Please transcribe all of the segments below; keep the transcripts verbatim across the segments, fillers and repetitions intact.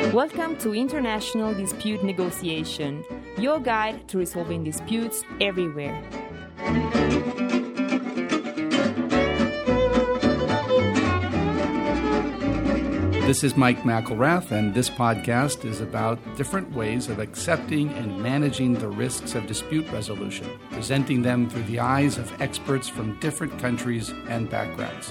Welcome to International Dispute Negotiation, your guide to resolving disputes everywhere. This is Mike McElrath, and this podcast is about different ways of accepting and managing the risks of dispute resolution, presenting them through the eyes of experts from different countries and backgrounds.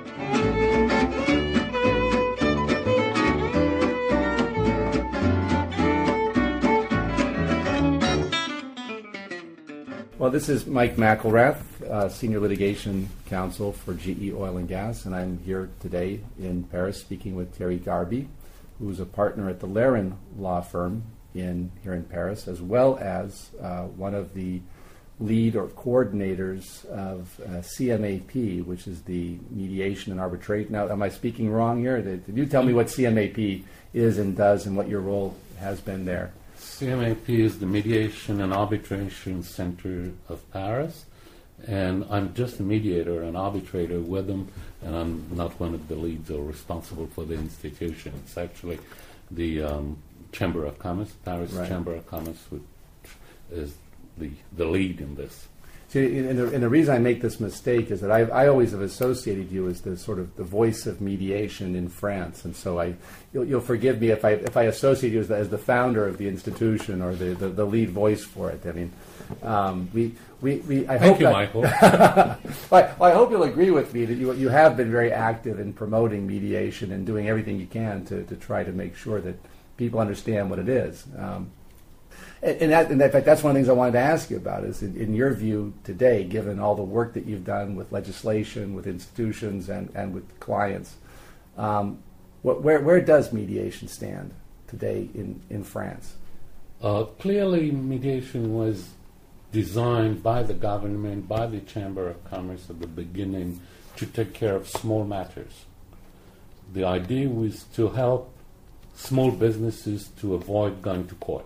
Well, this is Mike McElrath, uh, Senior Litigation Counsel for G E Oil and Gas, and I'm here today in Paris speaking with Thierry Garby, who's a partner at the Laren law firm in here in Paris, as well as uh, one of the lead or coordinators of uh, C M A P, which is the mediation and arbitration. Now, am I speaking wrong here? Did, did you tell me what C M A P is and does and what your role has been there? C M A P is the Mediation and Arbitration Center of Paris, and I'm just a mediator and arbitrator with them, and I'm not one of the leads or responsible for the institution. It's actually the um, Chamber of Commerce, Paris right. Chamber of Commerce, which is the, the lead in this. See, and the, and the reason I make this mistake is that I, I always have associated you as the sort of the voice of mediation in France, and so I, you'll, you'll forgive me if I if I associate you as the, as the founder of the institution or the, the, the lead voice for it. I mean, um, we, we, we I Thank hope you, that, Michael. well, I hope you'll agree with me that you you have been very active in promoting mediation and doing everything you can to, to try to make sure that people understand what it is. Um, And, that, and in fact, that's one of the things I wanted to ask you about is, in, in your view today, given all the work that you've done with legislation, with institutions, and, and with clients, um, what, where, where does mediation stand today in, in France? Uh, clearly, mediation was designed by the government, by the Chamber of Commerce at the beginning, to take care of small matters. The idea was to help small businesses to avoid going to court.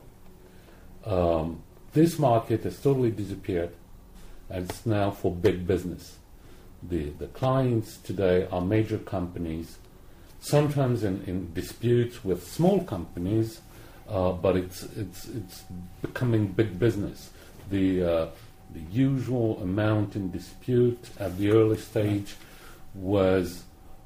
Um, this market has totally disappeared, and it's now for big business. The the clients today are major companies, sometimes in, in disputes with small companies, uh, but it's it's it's becoming big business. The uh, the usual amount in dispute at the early stage was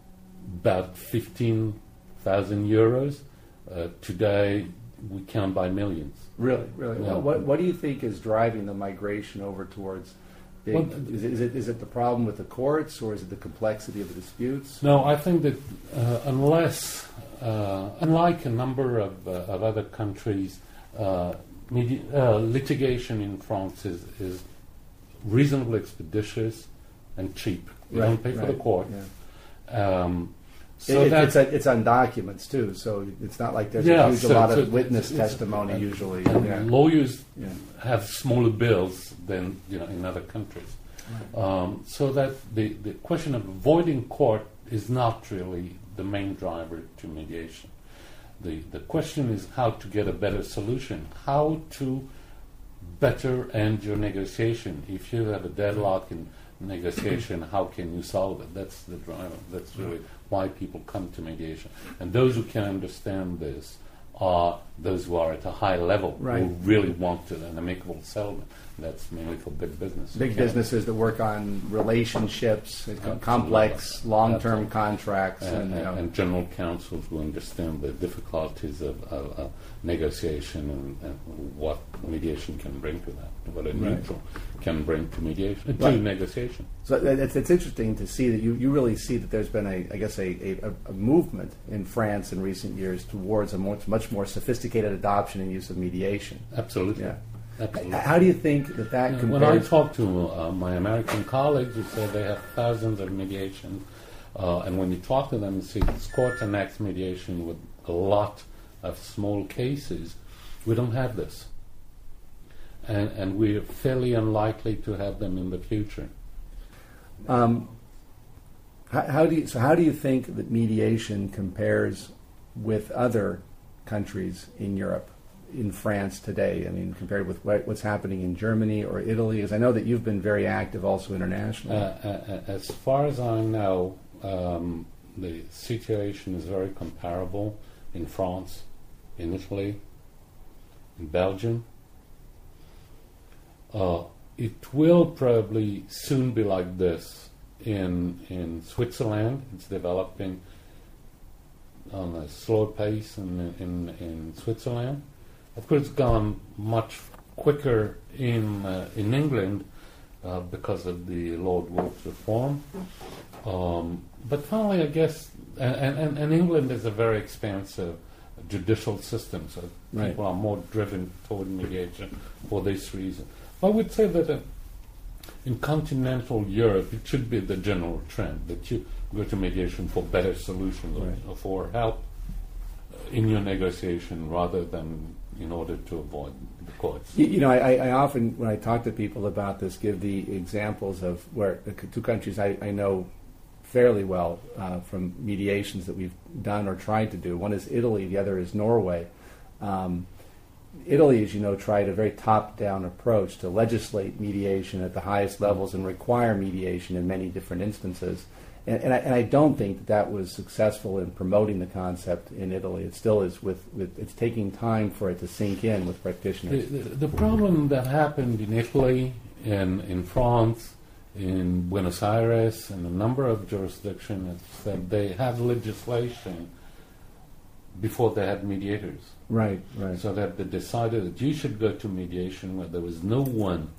about fifteen thousand euros. Uh, today we count by millions. Really, really. Yeah. Well, what what do you think is driving the migration over towards big? Well, is, it, is it is it the problem with the courts, or is it the complexity of the disputes? No, I think that uh, unless, uh, unlike a number of, uh, of other countries, uh, medi- uh, litigation in France is, is reasonably expeditious and cheap. You right, don't pay for right, the court. Yeah. Um, So it, that it's, a, it's on documents too, so it's not like there's yeah, a huge so, lot so of witness it's, it's, testimony uh, usually. And yeah. lawyers yeah. have smaller bills than you know in other countries, right. um, so that the, the question of avoiding court is not really the main driver to mediation. The the question is how to get a better solution, how to better end your negotiation. If you have a deadlock in negotiation, how can you solve it? That's the driver. That's really why people come to mediation. And those who can understand this are those who are at a high level, right. who really want to, an amicable settlement. That's mainly for big business. Big businesses that work on relationships, Absolutely. complex, long-term Absolutely. contracts. And, and, you and, know. and general counsels who understand the difficulties of, of, of negotiation and, and what mediation can bring to that, what a Right. neutral can bring to mediation, to Right. negotiation. So it's, it's interesting to see that you, you really see that there's been a I guess a, a, a movement in France in recent years towards a much much more sophisticated adoption and use of mediation. Absolutely. Yeah. Absolutely. How do you think that that Yeah, compares? when I talk to uh, my American colleagues who say they have thousands of mediation, uh, and when you talk to them, you see this court enacts mediation with a lot of small cases. We don't have this, and and we're fairly unlikely to have them in the future. Um, how, how do you, so how do you think that mediation compares with other countries in Europe, in France today? I mean, compared with what, what's happening in Germany or Italy? Because I know that you've been very active also internationally. Uh, uh, as far as I know, um, the situation is very comparable in France in Italy, in Belgium. Uh, it will probably soon be like this in in Switzerland. It's developing on a slow pace in, in, in Switzerland. Of course, it's gone much quicker in uh, in England uh, because of the Lord Wolfe reform. Um, but finally, I guess, and, and, and England is a very expansive judicial system, so right. people are more driven toward mediation for this reason. I would say that uh, in continental Europe, it should be the general trend that you go to mediation for better solutions right. or for help in your negotiation rather than in order to avoid the courts. You, you know, I, I often, when I talk to people about this, give the examples of where the two countries I, I know fairly well uh, from mediations that we've done or tried to do. One is Italy, the other is Norway. Um, Italy, as you know, tried a very top-down approach to legislate mediation at the highest levels and require mediation in many different instances. And, and, I, and I don't think that that was successful in promoting the concept in Italy. It still is with, with it's taking time for it to sink in with practitioners. The, the, the problem that happened in Italy and in France, in Buenos Aires, and a number of jurisdictions, is that they had legislation before they had mediators. Right, right. So that they decided that you should go to mediation where there was no one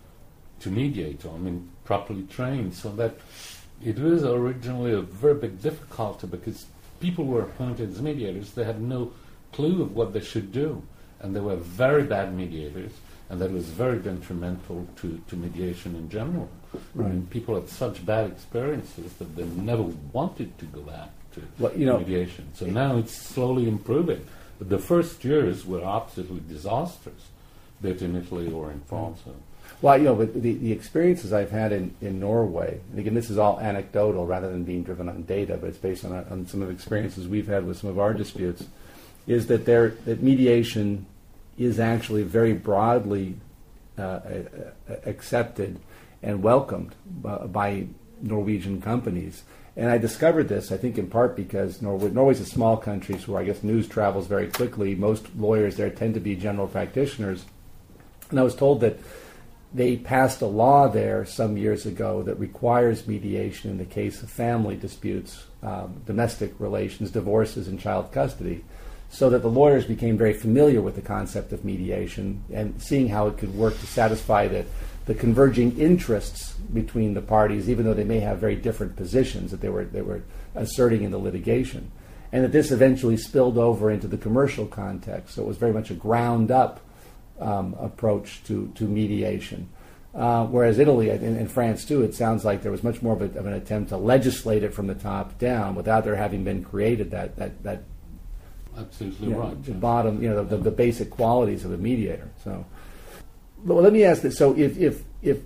to mediate, I mean, properly trained, so that it was originally a very big difficulty because people were appointed as mediators. They had no clue of what they should do, and they were very bad mediators, and that was very detrimental to, to mediation in general. Right. I mean, people had such bad experiences that they never wanted to go back to well, you know, mediation. So now it's slowly improving. But the first years were absolutely disastrous, be it in Italy or in France. Mm-hmm. Well, you know, but the, the experiences I've had in, in Norway, and again, this is all anecdotal rather than being driven on data, but it's based on, on some of the experiences we've had with some of our disputes, is that there that mediation is actually very broadly uh, accepted and welcomed by, by Norwegian companies. And I discovered this, I think, in part because Norway, Norway's a small country, so I guess news travels very quickly. Most lawyers there tend to be general practitioners. And I was told that they passed a law there some years ago that requires mediation in the case of family disputes, um, domestic relations, divorces, and child custody, so that the lawyers became very familiar with the concept of mediation and seeing how it could work to satisfy the, the converging interests between the parties, even though they may have very different positions that they were, they were asserting in the litigation. And that this eventually spilled over into the commercial context, so it was very much a ground-up Um, approach to, to mediation. Uh, whereas Italy and, and France too, it sounds like there was much more of, a, of an attempt to legislate it from the top down without there having been created that that, that absolutely you know, right. the bottom, you know, the, the, the basic qualities of a mediator. So, but let me ask this: so if if if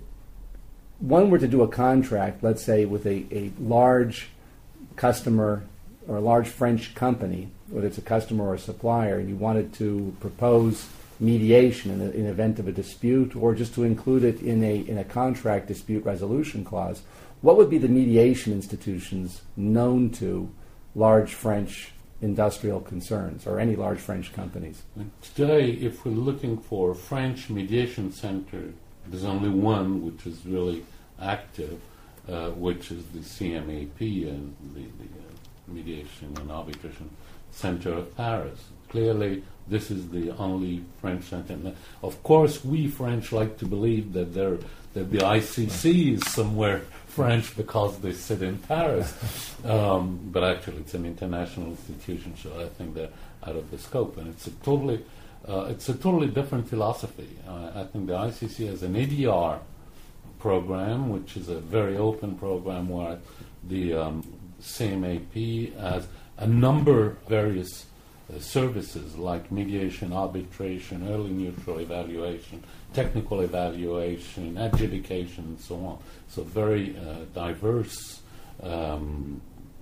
one were to do a contract, let's say with a, a large customer or a large French company, whether it's a customer or a supplier, and you wanted to propose mediation in the in event of a dispute, or just to include it in a in a contract dispute resolution clause, what would be the mediation institutions known to large French industrial concerns or any large French companies? Today, if we're looking for a French mediation center, there's only one which is really active, uh, which is the C M A P, and the, the uh, Mediation and Arbitration Center of Paris. Clearly, this is the only French center. Of course, we French like to believe that there, that the I C C is somewhere French because they sit in Paris. Um, but actually, it's an international institution, so I think they're out of the scope. And it's a totally, uh, it's a totally different philosophy. Uh, I think the I C C has an A D R program, which is a very open program where the um, C M A P has a number of various Uh, services like mediation, arbitration, early neutral evaluation, technical evaluation, adjudication, and so on. So very uh, diverse um,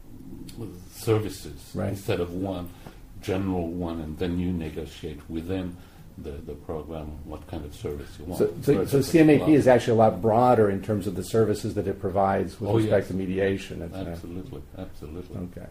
services right. instead of one general one, and then you negotiate within the, the program what kind of service you want. So, so, so C M A P is actually a lot broader in terms of the services that it provides with oh, respect yes. to mediation. Absolutely, absolutely. Okay.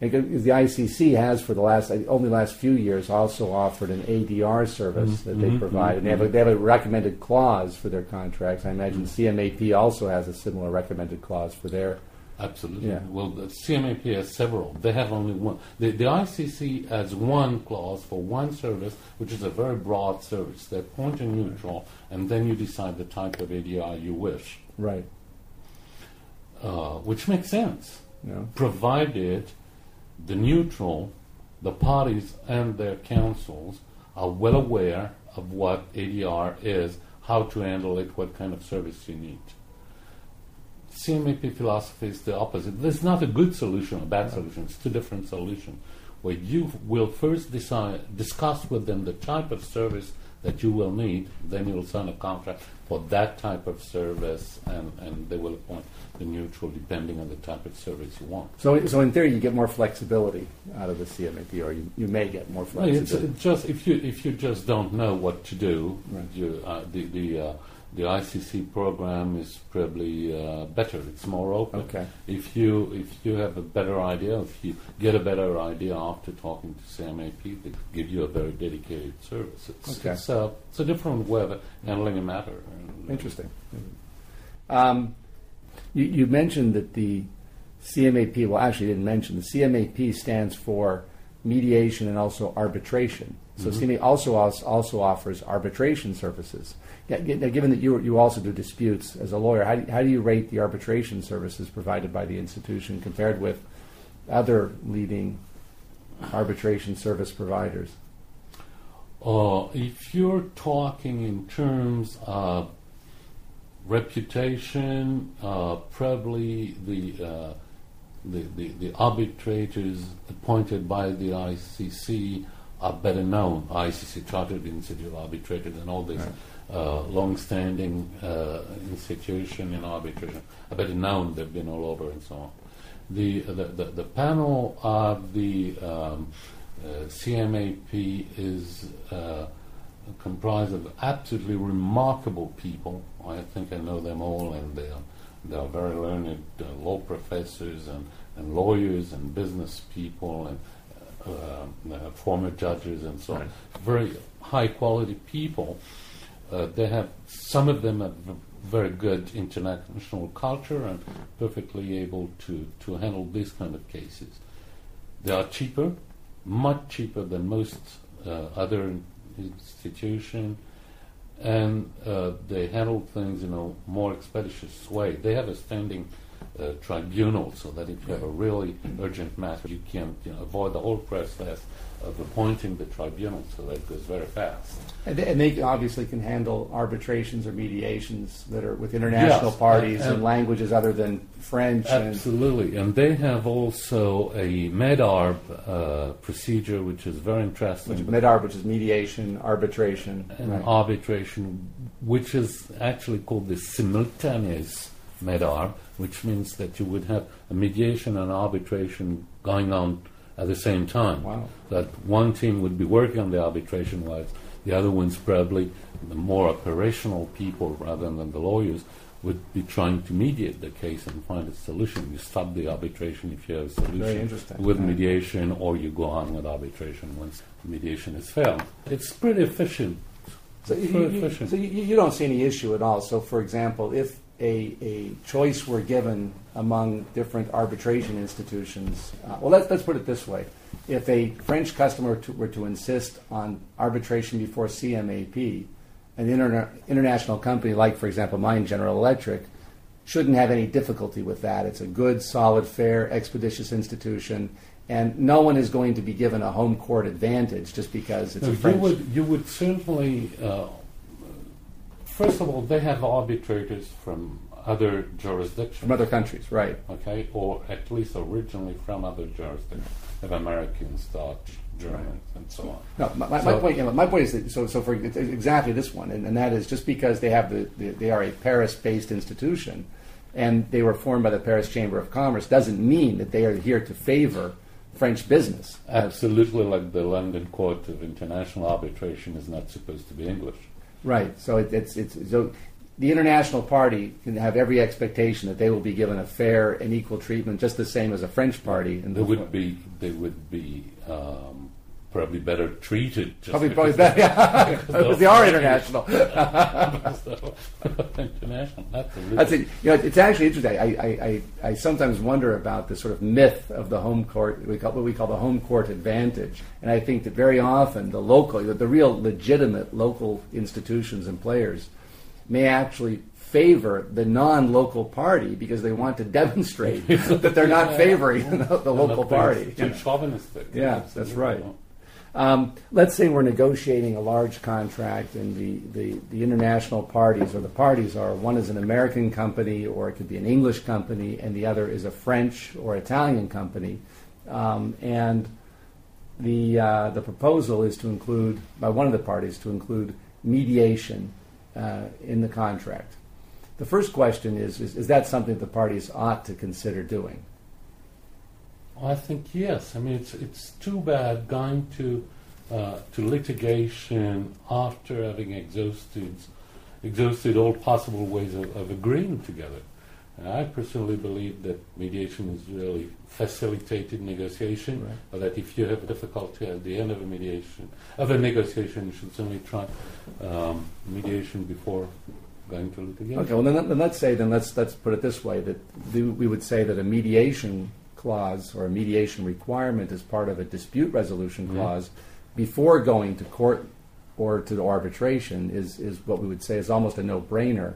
Because the I C C has, for the last only last few years, also offered an A D R service mm-hmm. that they mm-hmm. provide, and they have, a, they have a recommended clause for their contracts. I imagine mm-hmm. C M A P also has a similar recommended clause for their. Absolutely. Yeah. Well, the C M A P has several. They have only one. The, the I C C has one clause for one service, which is a very broad service. They're point and neutral, and then you decide the type of A D R you wish. Right. Uh, which makes sense, yeah. provided the neutral, the parties and their counsels are well aware of what A D R is, how to handle it, what kind of service you need. C M A P philosophy is the opposite. There's not a good solution or bad solution. It's two different solutions, where you will first decide, discuss with them the type of service that you will need, then you'll sign a contract for that type of service, and, and they will appoint the neutral depending on the type of service you want. So, so in theory, you get more flexibility out of the C M A P, or you, you may get more flexibility. No, it's, it's just if you if you just don't know what to do, right. you, uh, the the uh, the I C C program is probably uh, better. It's more open. Okay. If you if you have a better idea, if you get a better idea after talking to C M A P, they give you a very dedicated service. It's, okay. it's, uh, it's a different way of handling a matter. Interesting. Um, you, you mentioned that the C M A P, well, actually you didn't mention, the C M A P stands for mediation and also arbitration. So mm-hmm. C M A P also also offers arbitration services. Yeah, now, given that you you also do disputes as a lawyer, how do, how do you rate the arbitration services provided by the institution compared with other leading arbitration service providers? Uh, if you're talking in terms of reputation, uh, probably the, uh, the, the the arbitrators appointed by the I C C are better known. I C C, Chartered Institute of Arbitrators, and all these right. uh, long-standing uh, institution in arbitration are better known. They've been all over and so on. The the the, the panel of the um, uh, C M A P is uh, comprised of absolutely remarkable people. I think I know them all, and they are they are very learned uh, law professors and, and lawyers and business people and uh, uh, former judges and so on. Right. Very high quality people. Uh, they have some of them have very good international culture and perfectly able to, to handle these kind of cases. They are cheaper, much cheaper than most uh, other institutions, and uh, they handle things in a more expeditious way. They have a standing uh, tribunal, so that if you have a really urgent matter, you can you know, avoid the whole process of appointing the tribunal, so that it goes very fast. And they, and they obviously can handle arbitrations or mediations that are with international yes, parties and, and languages other than French. Absolutely, and, and they have also a MEDARB uh, procedure, which is very interesting. Which MEDARB, which is mediation, arbitration. And right. arbitration, which is actually called the simultaneous MEDARB, which means that you would have a mediation and arbitration going on at the same time. Wow. That one team would be working on the arbitration while the other one's probably the more operational people rather than the lawyers would be trying to mediate the case and find a solution. You stop the arbitration if you have a solution Very interesting. with yeah. mediation, or you go on with arbitration once mediation is failed. It's pretty efficient. So, you, pretty you, efficient. so you, you don't see any issue at all. So, for example, if A, a choice were given among different arbitration institutions. Uh, well, let's, let's put it this way. If a French customer to, were to insist on arbitration before C M A P, an interna- international company like, for example, mine, General Electric, shouldn't have any difficulty with that. It's a good, solid, fair, expeditious institution, and no one is going to be given a home court advantage just because it's no, a French... You would, you would certainly... Uh, First of all, they have arbitrators from other jurisdictions. From other countries, right. Okay, or at least originally from other jurisdictions. They have Americans, Dutch, Germans, right. and so on. No, my, my, so my point. You know, my point is that so so for it's exactly this one, and, and that is just because they have the, the they are a Paris-based institution, and they were formed by the Paris Chamber of Commerce, doesn't mean that they are here to favor French business. Absolutely, like the London Court of International Arbitration is not supposed to be English. Right. So it, it's it's so the international party can have every expectation that they will be given a fair and equal treatment, just the same as a French party. And they would be they would be um, probably better treated. Just probably probably better. Yeah. Because they are international. International. Absolutely. That's it. You know, it's actually interesting. I, I, I, I sometimes wonder about this sort of myth of the home court. We call what we call the home court advantage, and I think that very often the local, the, the real legitimate local institutions and players may actually favor the non-local party because they want to demonstrate that they're not favoring the, the local party. Too chauvinistic. Yeah, that's right. Um, let's say we're negotiating a large contract, and the, the, the international parties, or the parties are, one is an American company, or it could be an English company, and the other is a French or Italian company. Um, and the, uh, the proposal is to include, by one of the parties, to include mediation uh, in the contract. The first question is, is, is that something the parties ought to consider doing? I think yes. I mean, it's it's too bad going to uh, to litigation after having exhausted exhausted all possible ways of, of agreeing together. And I personally believe that mediation is really facilitated negotiation, right. or that if you have difficulty at the end of a mediation of a negotiation, you should certainly try um, mediation before going to litigation. Okay. Well, then, then let's say then let's let's put it this way, that the, we would say that a mediation clause or a mediation requirement is part of a dispute resolution clause mm-hmm. before going to court or to arbitration is, is what we would say is almost a no-brainer.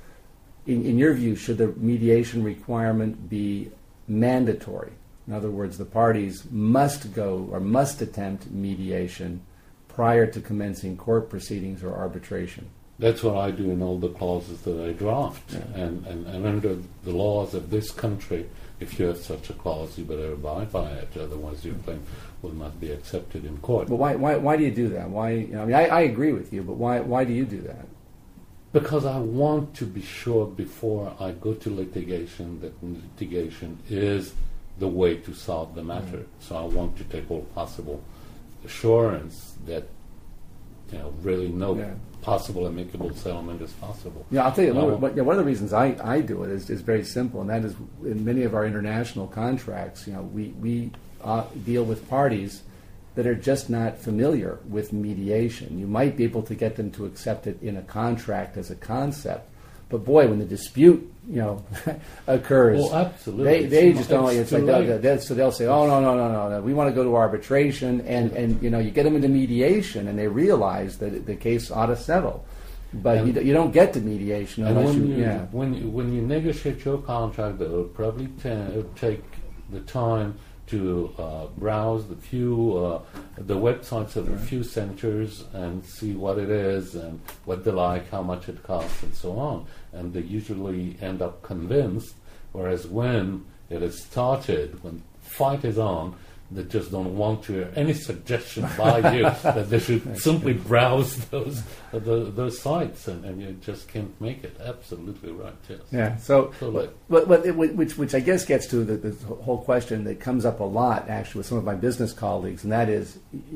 In, in your view, should the mediation requirement be mandatory? In other words, the parties must go or must attempt mediation prior to commencing court proceedings or arbitration. That's what I do in all the clauses that I draft. Yeah. And, and, and under the laws of this country, if you have such a clause, you better abide by it. Otherwise, your claim will not be accepted in court. But why, why, why do you do that? Why? You know, I mean, I, I agree with you, but why, why do you do that? Because I want to be sure before I go to litigation that litigation is the way to solve the matter. Mm. So I want to take all possible assurance that, you know, really no yeah. possible amicable settlement is possible. Yeah, I'll tell you, uh, one, one of the reasons I, I do it is, is very simple, and that is in many of our international contracts, you know, we, we uh, deal with parties that are just not familiar with mediation. You might be able to get them to accept it in a contract as a concept, but boy, when the dispute, you know, occurs, well, absolutely. they they it's just don't. It's it's like they'll, they'll, so they'll say, "Oh no, no, no, no, no! We want to go to arbitration," and, and you know, you get them into mediation, and they realize that the case ought to settle, but and you, you don't get to mediation and unless when you, you yeah. when you, when you negotiate your contract, that will probably t- take the time to uh, browse the few uh, the websites of the right. few centers and see what it is and what they like, how much it costs, and so on. And they usually end up convinced. Whereas when it is started, when fight is on, they just don't want to hear any suggestion by you that they should simply browse those uh, the, those sites, and, and you just can't make it. Absolutely right. Yes. Yeah. So, so like, but, but it, which which I guess gets to the, the whole question that comes up a lot actually with some of my business colleagues, and that is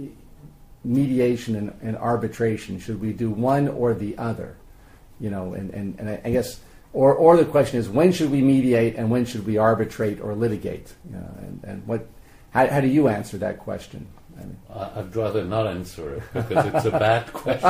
mediation and, and arbitration. Should we do one or the other? You know, and and, and I, I guess. Or, or the question is, when should we mediate and when should we arbitrate or litigate? You know, and, and what, how, how do you answer that question? I mean, I'd rather not answer it because it's a bad question.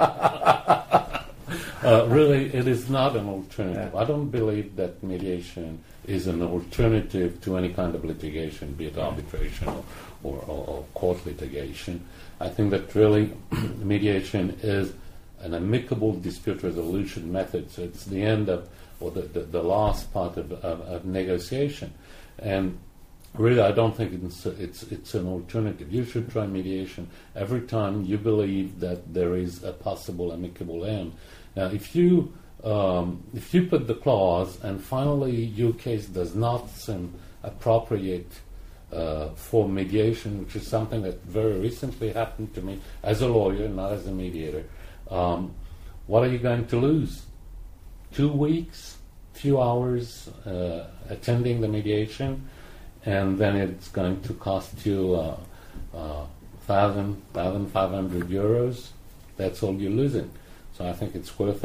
uh, really, it is not an alternative. Yeah. I don't believe that mediation is an alternative to any kind of litigation, be it arbitration or, or, or, or court litigation. I think that really mediation is an amicable dispute resolution method. So it's the end of, or the, the, the last part of, of, of negotiation. And really, I don't think it's, it's it's an alternative. You should try mediation every time you believe that there is a possible amicable end. Now, if you um, if you put the clause and finally your case does not seem appropriate uh, for mediation, which is something that very recently happened to me as a lawyer, not as a mediator, um, what are you going to lose? Two weeks, few hours uh, attending the mediation, and then it's going to cost you uh, uh, thousand, thousand five hundred euros. That's all you're losing. So I think it's worth it.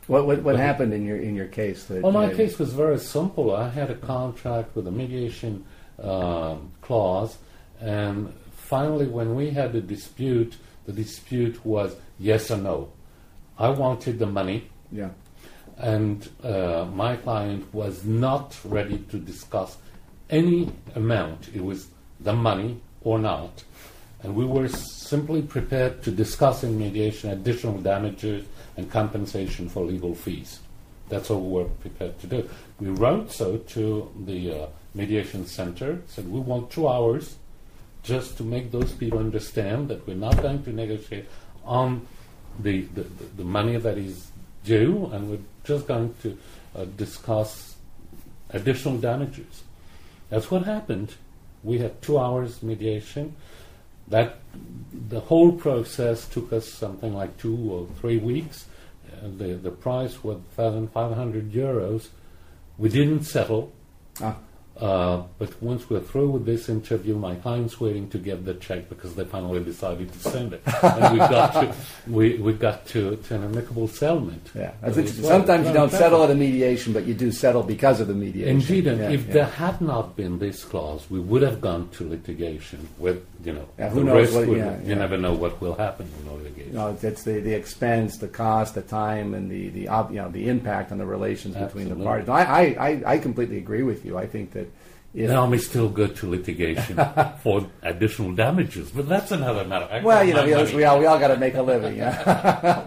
What what, what happened in your in your case? That, Well, my that- case was very simple. I had a contract with a mediation um clause, and finally, when we had a dispute, the dispute was yes or no. I wanted the money, Yeah. and uh, my client was not ready to discuss any amount. It was the money or not. And we were simply prepared to discuss in mediation additional damages and compensation for legal fees. That's what we were prepared to do. We wrote so to the uh, mediation center, said we want two hours just to make those people understand that we're not going to negotiate on the, the, the, the money that is due, and we're just going to uh, discuss additional damages. That's what happened. We had two hours mediation. That the whole process took us something like two or three weeks. Uh, the the price was one thousand five hundred euros. We didn't settle. Ah. Uh, but once we're through with this interview, my client's waiting to get the check because they finally decided to send it, and we got to we, we got to, to an amicable settlement. Yeah, that's Uh, interesting. well, Sometimes you well, don't settle at a mediation, but you do settle because of the mediation. Indeed, and Yeah, if yeah. there had not been this clause, we would have gone to litigation. With you know, Yeah, who the knows risk what- would- yeah, you yeah. never know what will happen in litigation. You know, it's, it's the, the expense, the cost, the time, and the the ob- you know the impact on the relations between the Absolutely. parties. No, I, I, I I completely agree with you. I think that if, Now we still go to litigation for additional damages, but that's another matter. I well, got you know, my we, all- money. we all we all got to make a living. Yeah.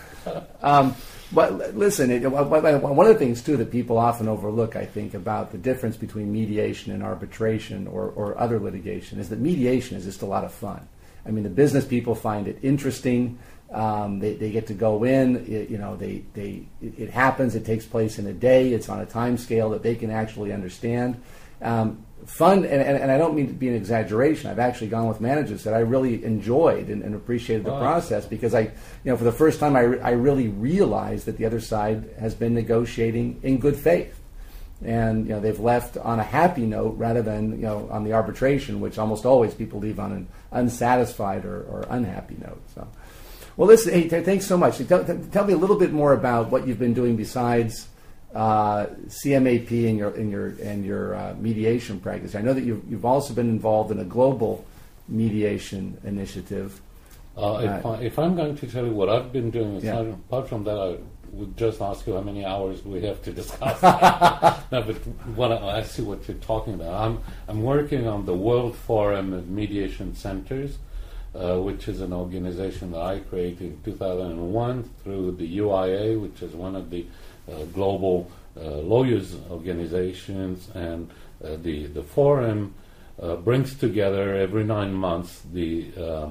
um, but l- listen, it, w- w- one of the things too that people often overlook, I think, about the difference between mediation and arbitration or, or other litigation is that mediation is just a lot of fun. I mean, the business people find it interesting. Um, they, they get to go in. It, you know, they they it, it happens. It takes place in a day. It's on a time scale that they can actually understand. Um, fun, and, and, and I don't mean to be an exaggeration. I've actually gone with managers that I really enjoyed and, and appreciated the Oh, process because I, you know, for the first time, I, re- I really realized that the other side has been negotiating in good faith, and you know they've left on a happy note rather than you know on the arbitration, which almost always people leave on an unsatisfied or, or unhappy note. So, well, listen, hey, th- thanks so much. Tell, t- tell me a little bit more about what you've been doing besides uh, C M A P and your in your and your uh, mediation practice. I know that you've you've also been involved in a global mediation initiative. Uh, if, Uh, I, if I'm going to tell you what I've been doing, Yeah. aside, apart from that, I would just ask you how many hours we have to discuss. No, but what I, I see what you're talking about. I'm I'm working on the World Forum of Mediation Centers, uh, which is an organization that I created in two thousand one through the U I A, which is one of the uh, global uh, lawyers organizations, and uh, the the forum uh, brings together every nine months the uh,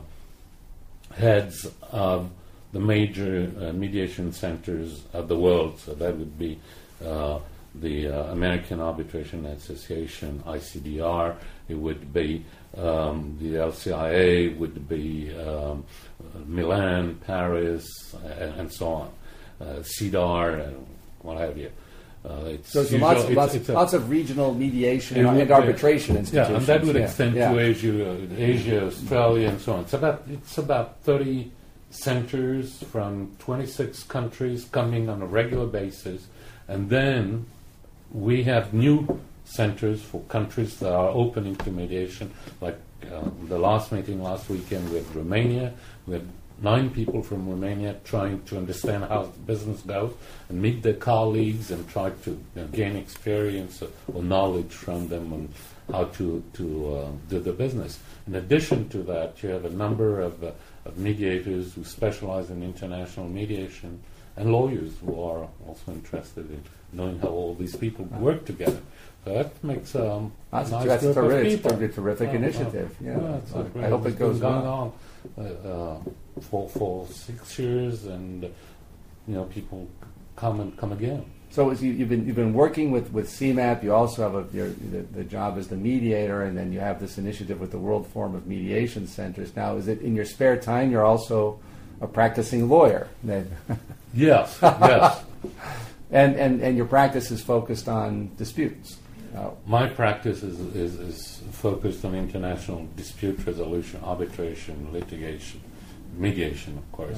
heads of the major uh, mediation centers of the world. So that would be uh, the uh, American Arbitration Association, I C D R. It would be um, the L C I A. Would be um, Milan, Paris, and, and so on. Uh, C D A R, and what have you. Uh, it's So, so usual- lots, it's- lots, it's a- lots of regional mediation It and, would and be- arbitration yeah, institutions. and that would Yeah, extend yeah. to Asia, uh, Asia, Australia, and so on. It's about it's about thirty centers from twenty-six countries coming on a regular basis, and then we have new centers for countries that are opening to mediation. Like uh, the last meeting last weekend with Romania, we had nine people from Romania trying to understand how the business goes and meet their colleagues and try to you know, gain experience or, or knowledge from them on how to, to uh, do the business. In addition to that, you have a number of, uh, of mediators who specialize in international mediation and lawyers who are also interested in knowing how all these people work together. So that makes um, That's, a nice that's group terrific, of it's people. a terrific Oh, oh. initiative. Yeah, Yeah, it's I- great. I hope It's it goes been going well. on uh, uh, for for six years, and uh, you know people come and come again. So as you, you've been you've been working with, with C M A P. You also have a, your, the, the job as the mediator, and then you have this initiative with the World Forum of Mediation Centers. Now, is it in your spare time you're also a practicing lawyer? Then, Yes, yes. and, and and your practice is focused on disputes. Uh, My practice is, is is focused on international dispute resolution, arbitration, litigation, mediation, of course,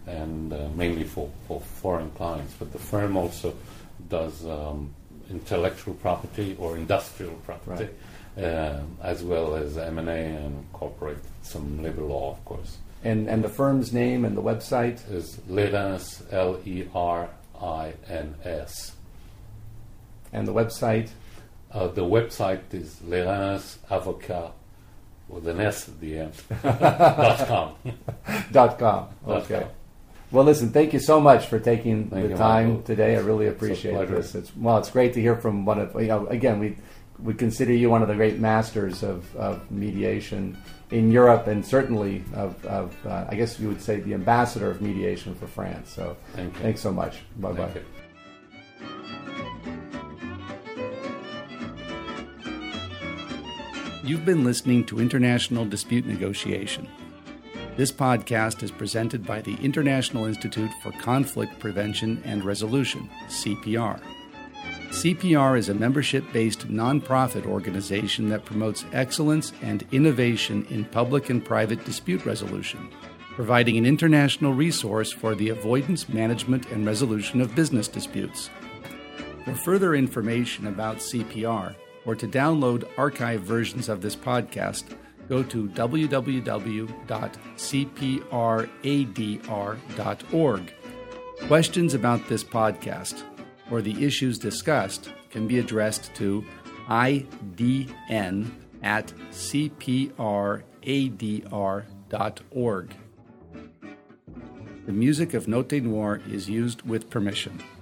and uh, mainly for, for foreign clients. But the firm also does um, intellectual property or industrial property, right. uh, as well as M and A and corporate, some labor law, of course. And and the firm's name and the website? Is Lerins, L E R I N S. And the website? Uh, the website is Lerins Avocat, with an S at the end, dot com. Dot com, okay. Dot com. Well, listen, thank you so much for taking thank the time Michael. today. I really appreciate it's this. It's, well, it's great to hear from one of, you know, again, we we consider you one of the great masters of, of mediation in Europe, and certainly of, of uh, I guess you would say, the ambassador of mediation for France. So thank thanks so much. Bye-bye. Thank you. You've been listening to International Dispute Negotiation. This podcast is presented by the International Institute for Conflict Prevention and Resolution, C P R. C P R is a membership-based nonprofit organization that promotes excellence and innovation in public and private dispute resolution, providing an international resource for the avoidance, management, and resolution of business disputes. For further information about C P R, or to download archived versions of this podcast, go to w w w dot c p r a d r dot org. Questions about this podcast or the issues discussed can be addressed to I D N at c p r a d r dot org. The music of Note Noir is used with permission.